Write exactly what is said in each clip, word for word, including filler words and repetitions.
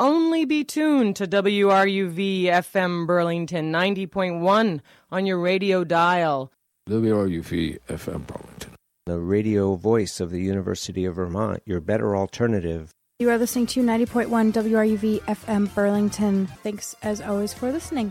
only be tuned to W R U V F M Burlington ninety point one on your radio dial. W R U V F M Burlington, the radio voice of the University of Vermont, your better alternative. You are listening to ninety point one W R U V F M Burlington. Thanks, as always, for listening.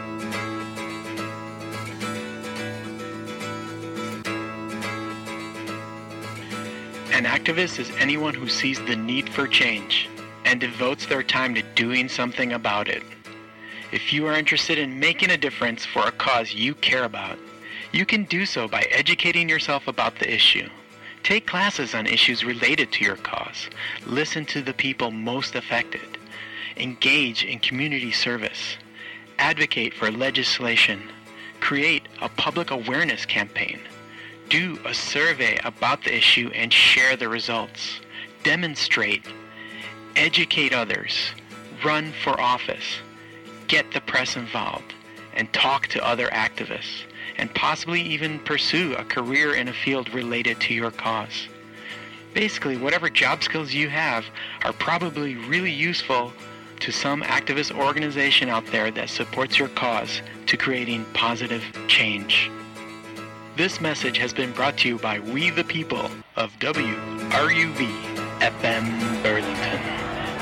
An activist is anyone who sees the need for change and devotes their time to doing something about it. If you are interested in making a difference for a cause you care about, you can do so by educating yourself about the issue. Take classes on issues related to your cause. Listen to the people most affected. Engage in community service. Advocate for legislation. Create a public awareness campaign. Do a survey about the issue and share the results. Demonstrate. Educate others. Run for office. Get the press involved. And talk to other activists. And possibly even pursue a career in a field related to your cause. Basically, whatever job skills you have are probably really useful to some activist organization out there that supports your cause to creating positive change. This message has been brought to you by We the People of W R U V F M Burlington.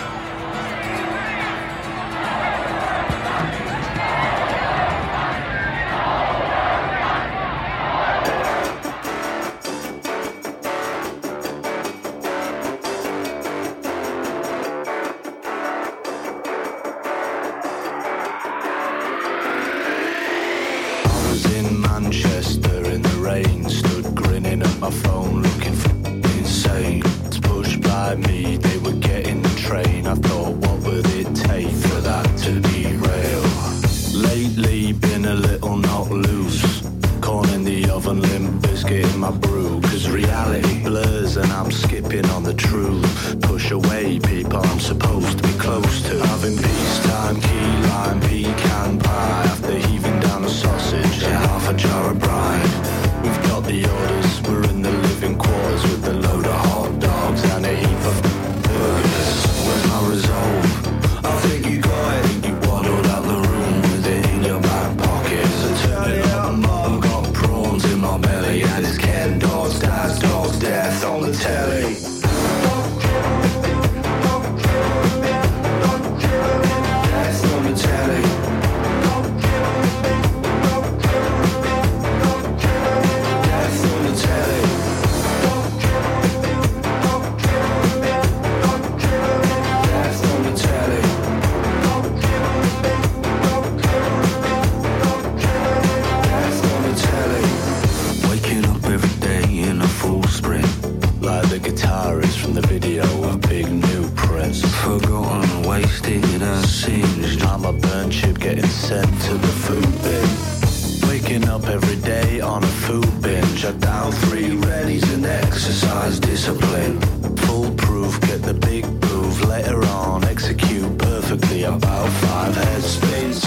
My phone looking for insane. It's pushed by me, they were getting the train. I thought, what would it take for that to derail? Lately been a little not loose. Corn in the oven, limp biscuit in my brew. Cause reality blurs and I'm skipping on the truth. Push away people I'm supposed to be close to. Having peacetime, key lime, pecan pie. After heaving down a sausage and half a jar of brine. We've got the orders, we're in the living quarters with a load of hot dogs and a heap of burgers. Where's my resolve? I think you got it. I think you waddled out the room with it in your back pocket. So turn it up, mum. Got prawns in my belly and it's Ken dogs, dad's dogs, death on the telly. Death on the telly. From the video of Big New Prince. Forgotten, wasted and singed. I'm a burnt chip getting sent to the food bin. Waking up every day on a food binge. I down three readies and exercise discipline. Foolproof, get the big move. Later on, execute perfectly about five head spins.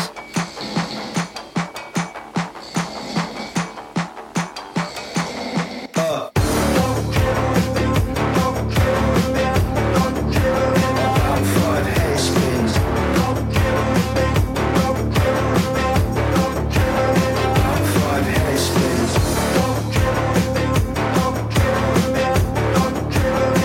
Thank you.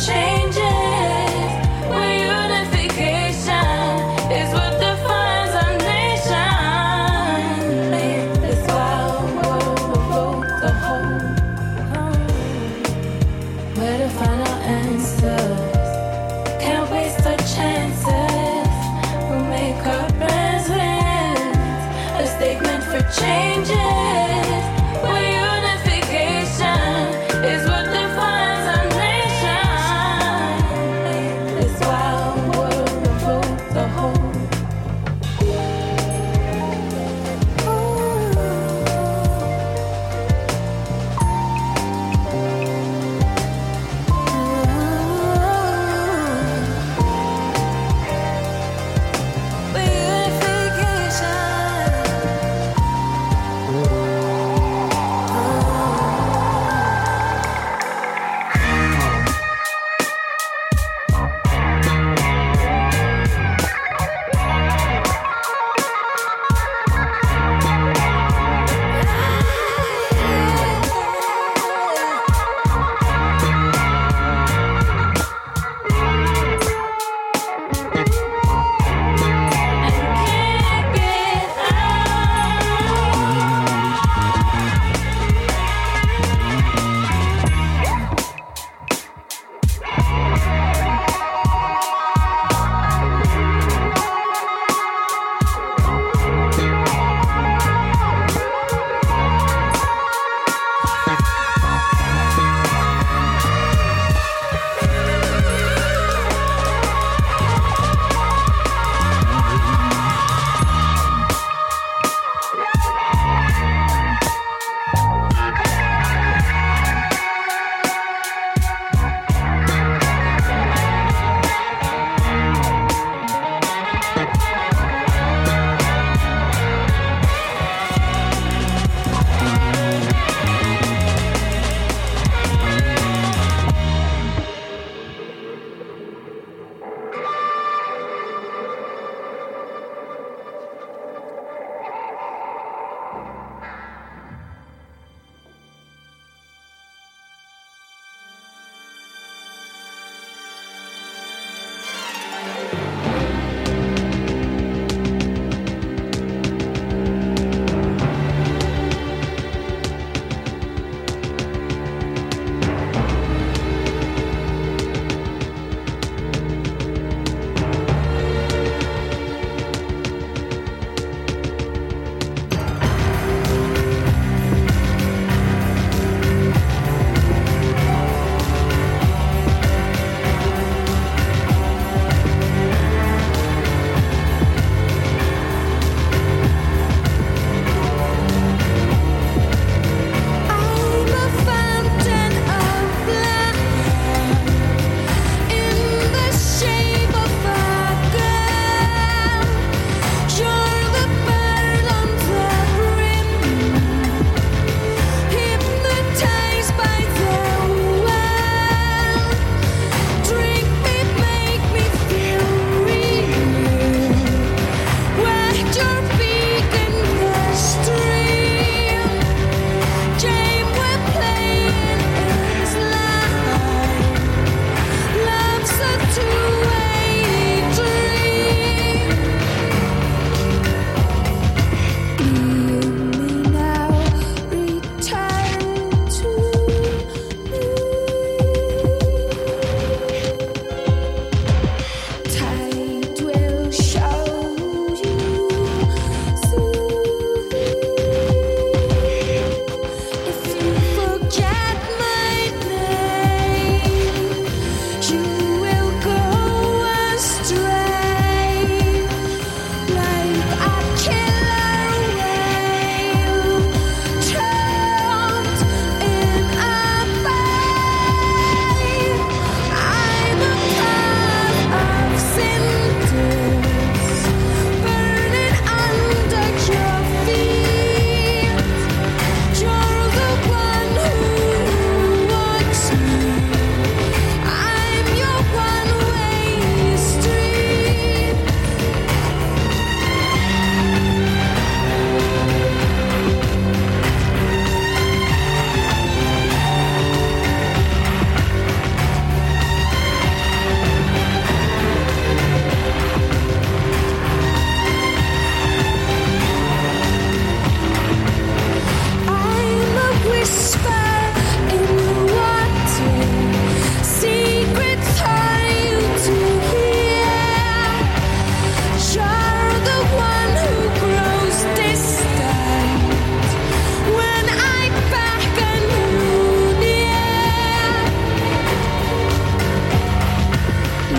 changes. Where unification is what defines our nation. This wild world will vote to hold. Where to find our answers? Can't waste our chances. We'll make our plans win. A statement for changes. Where unification is what defines our nation.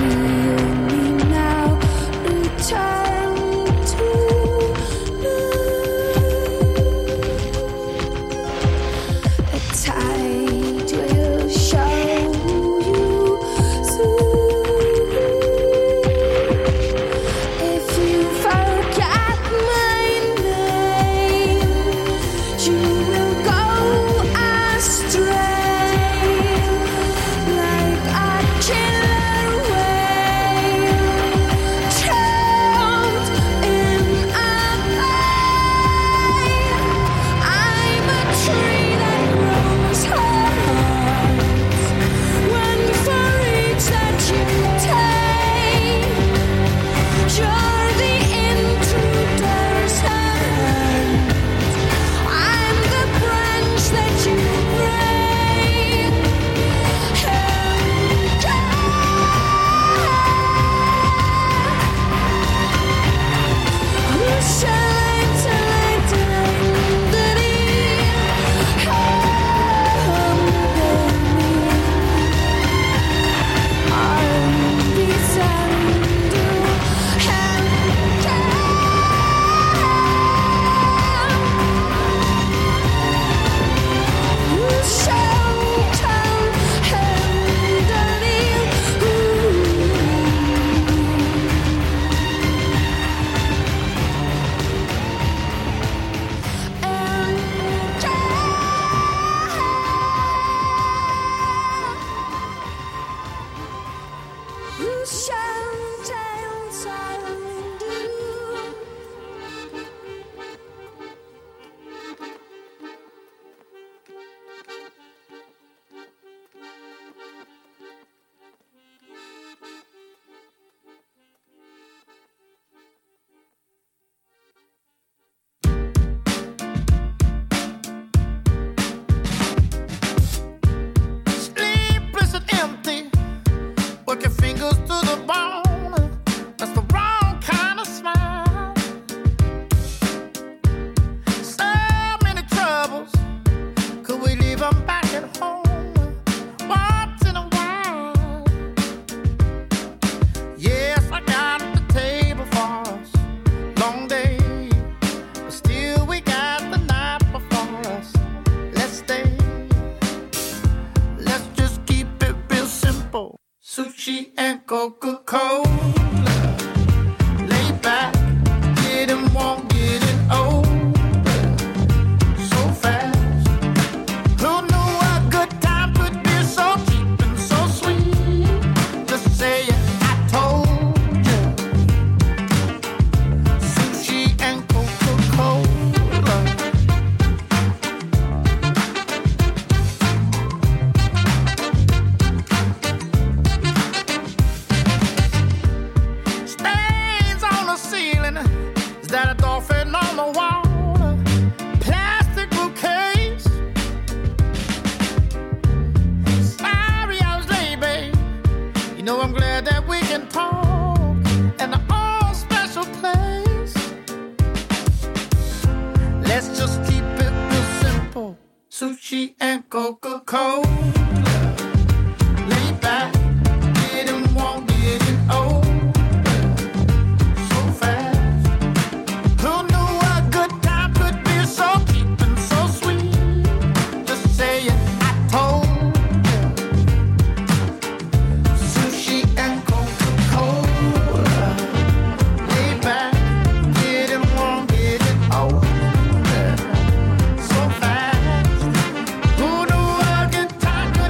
Time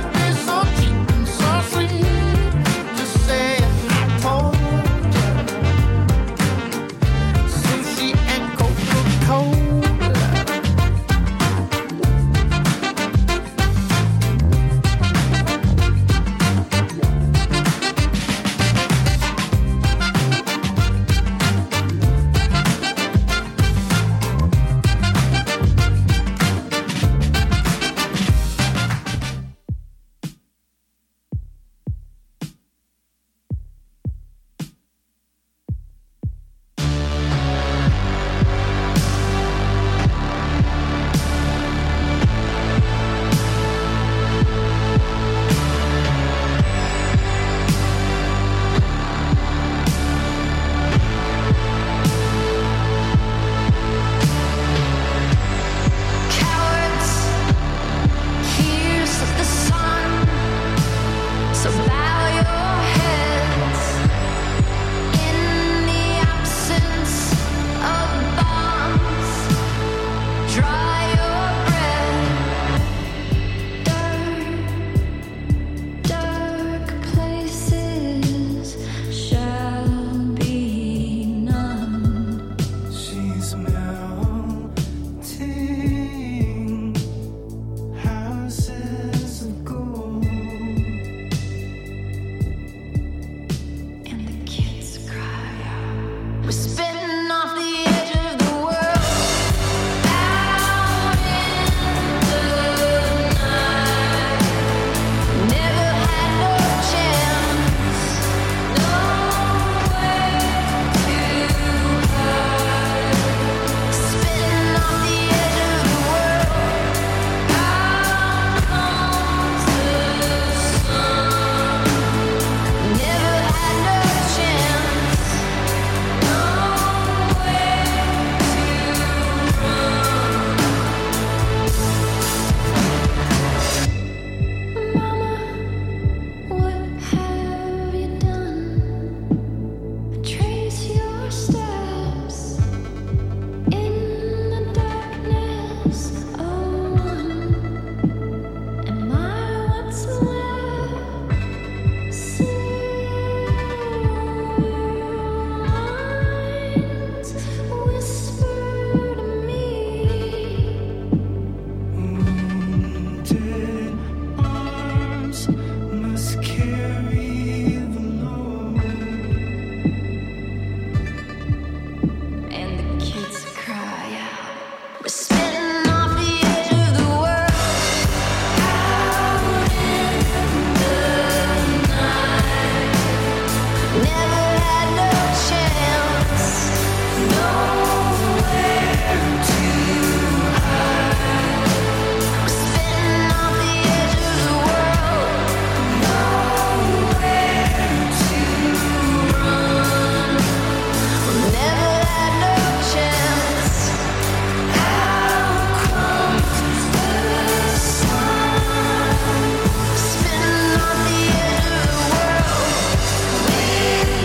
Spinning on the edge of the world.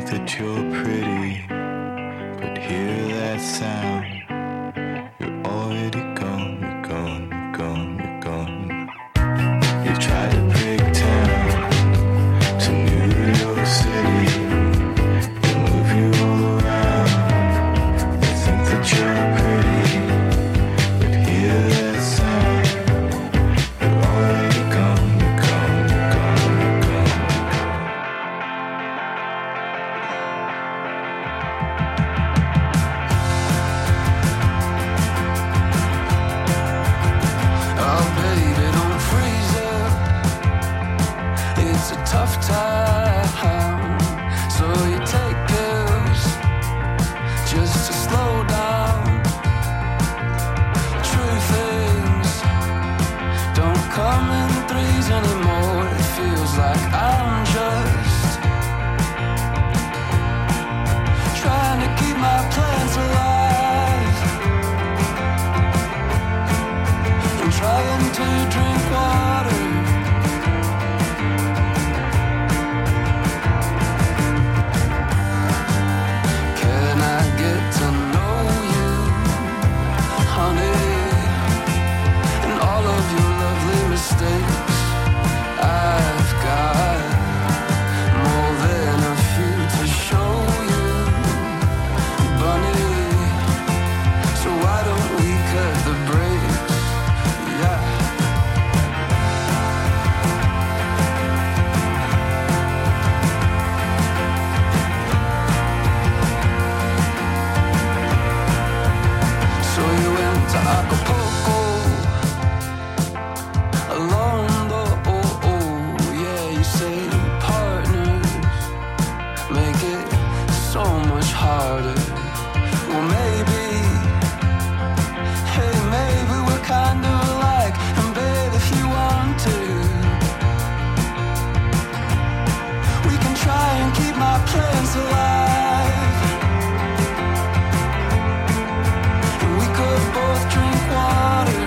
that you're pretty, but hear that sound. You're already gone, you're gone, you're gone, you're gone. You tried to pick town to New York City. They move you all around. They think that you're pretty, but hear that sound. You're already gone, you're gone, you're gone, you're gone. Oh baby, don't freeze up. It's a tough time, so you take pills just to slow down. True things don't come in threes anymore. It feels like I'm just trying to keep my plans alive. I'm trying to drink water. Can I get to know you, honey? And all of your lovely mistakes. I've got more than a few to show you, bunny. So why don't we cut the brakes? Yeah. So you went to Acapulco alone, though. Oh, oh, yeah, you say partners make it so much harder. Well, maybe, hey, maybe we're kind of alike. And babe, if you want to, we can try and keep my plans alive. And we could both drink water.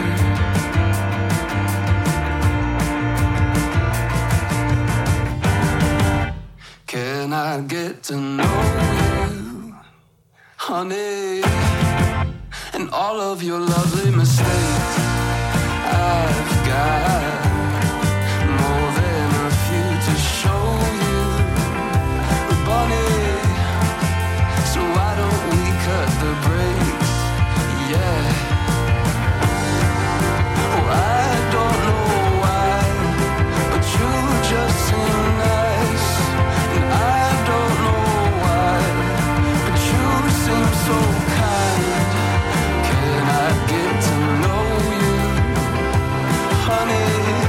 Can I get to know you, honey? And all of your lovely mistakes. I've got more than a few to show you, bunny. So why don't we cut the brakes? Yeah. Oh, I don't know why, but you just seem nice. And I don't know why, but you seem so kind. Can I get to know you, honey?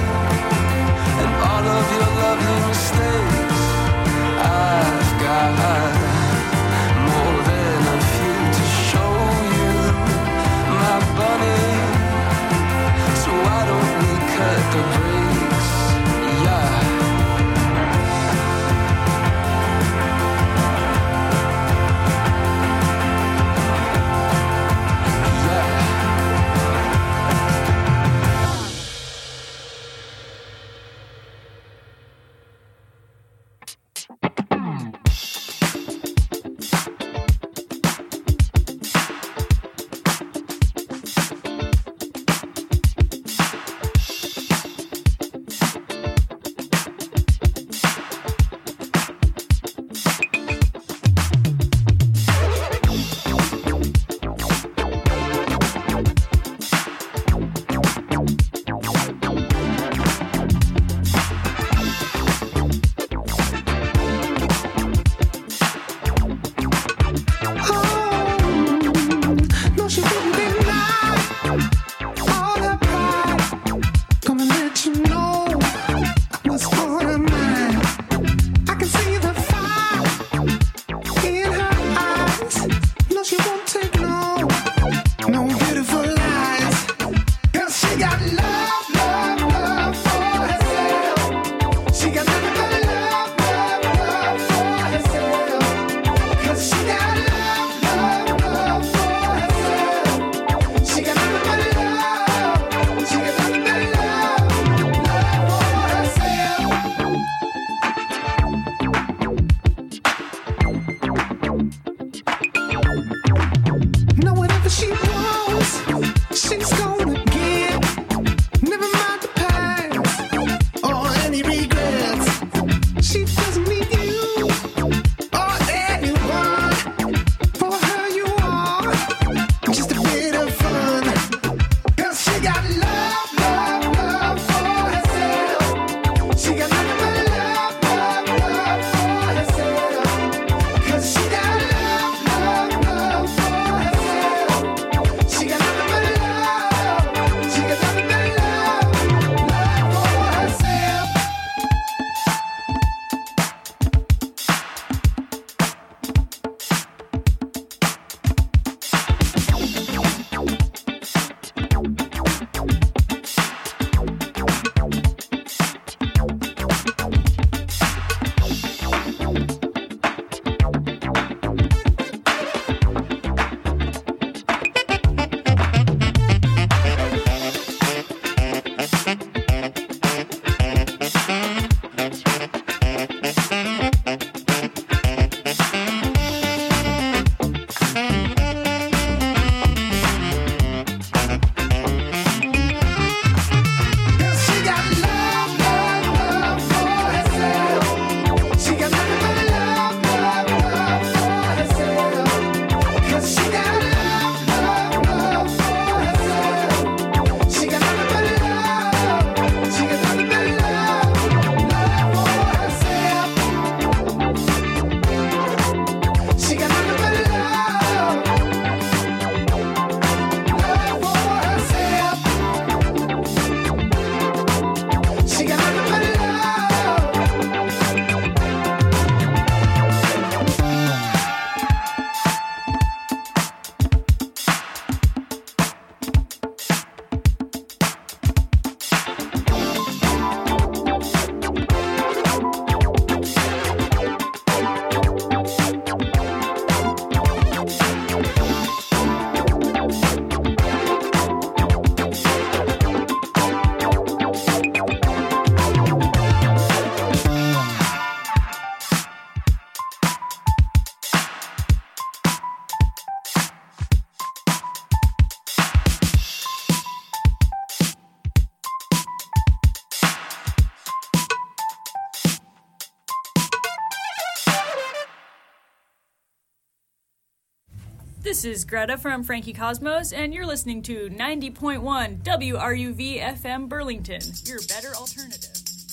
This is Greta from Frankie Cosmos, and you're listening to ninety point one W R U V F M Burlington, your better alternative.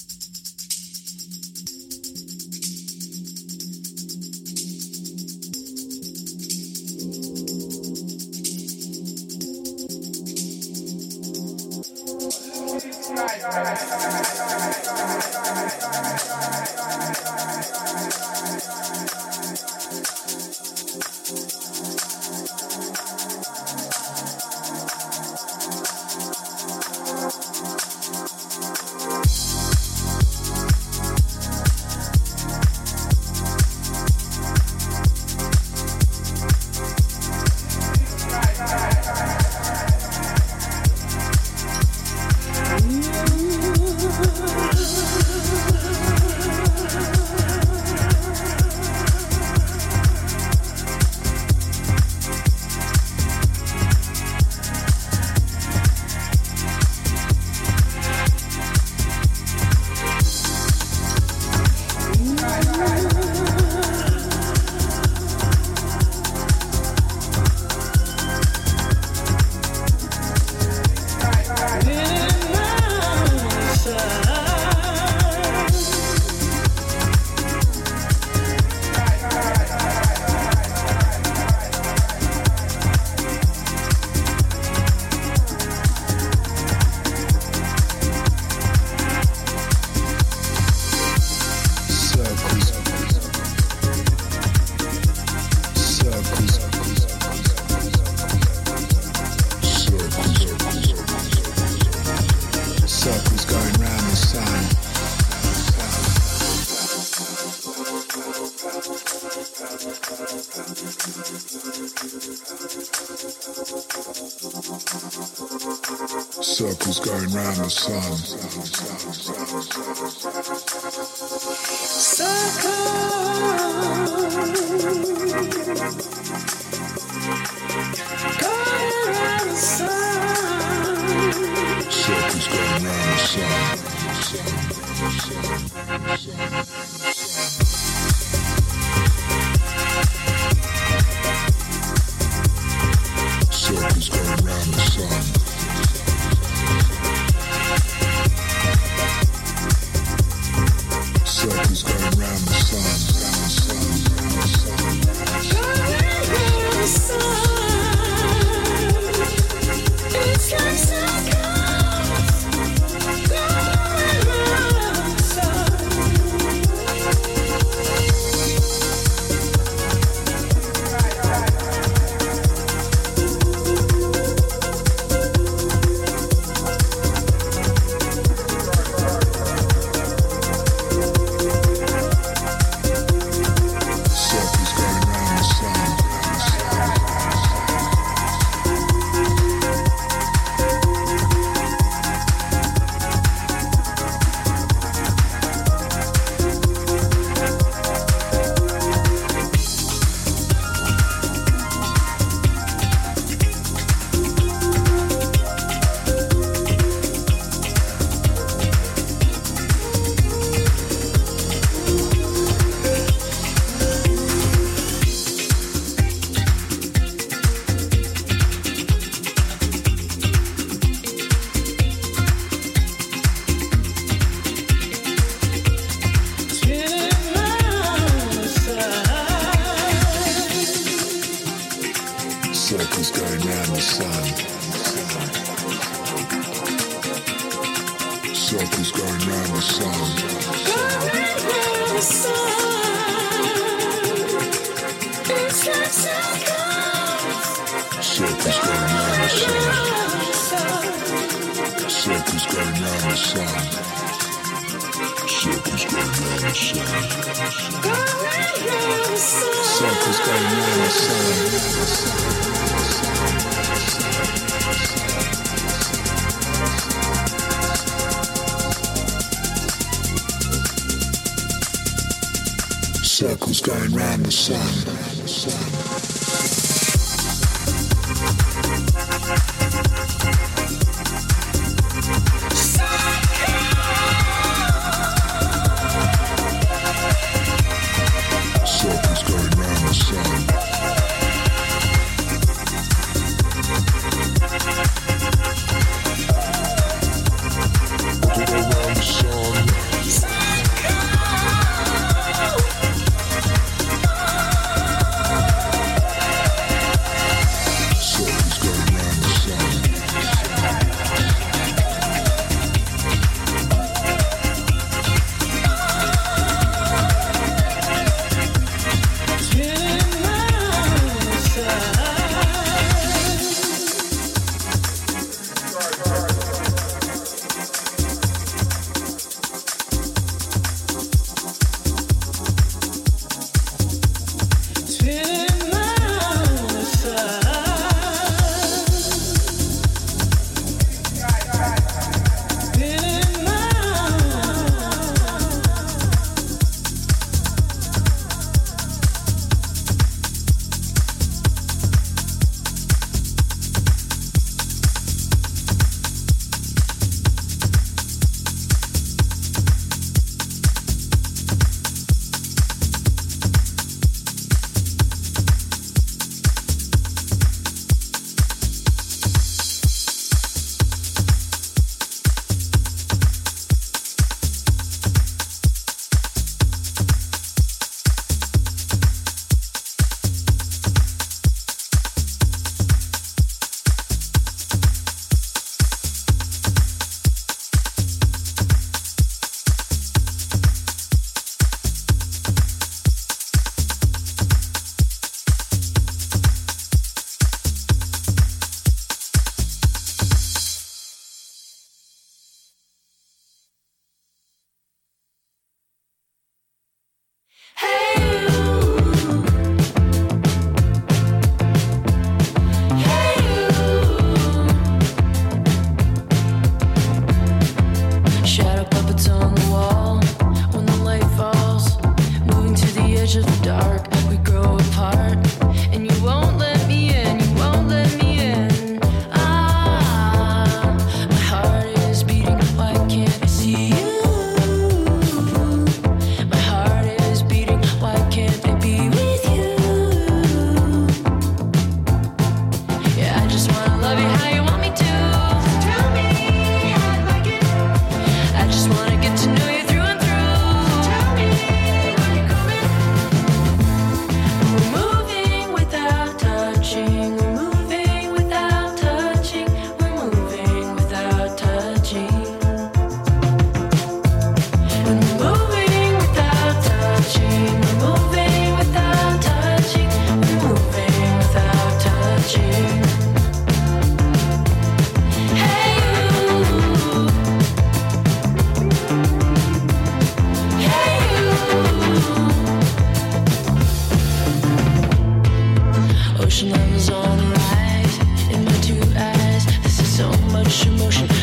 Circles going round the sun. Circles going round the sun. Circles going round the sun. Circles going round the sun, round the sun, it's like circles going round the sun. Circles going round the sun. Circles going round the sun. Going round the sun. It's like circles. Circles going round the sun. Circles going round the sun. Circles going round the sun. Circles going round the sun. Circles going round the sun. Circles going round the sun. emotion levels on the rise. In my two eyes, this is so much emotion.